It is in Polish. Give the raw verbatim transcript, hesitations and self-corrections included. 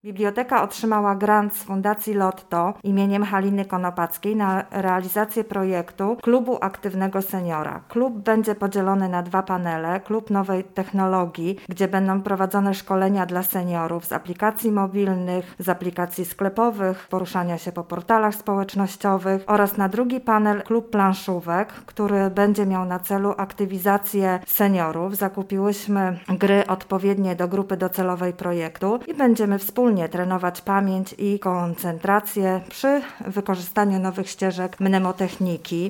Biblioteka otrzymała grant z Fundacji Lotto imieniem Haliny Konopackiej na realizację projektu Klubu Aktywnego Seniora. Klub będzie podzielony na dwa panele. Klub Nowej Technologii, gdzie będą prowadzone szkolenia dla seniorów z aplikacji mobilnych, z aplikacji sklepowych, poruszania się po portalach społecznościowych, oraz na drugi panel Klub Planszówek, który będzie miał na celu aktywizację seniorów. Zakupiłyśmy gry odpowiednie do grupy docelowej projektu i będziemy wspólnie trenować pamięć i koncentrację przy wykorzystaniu nowych ścieżek mnemotechniki.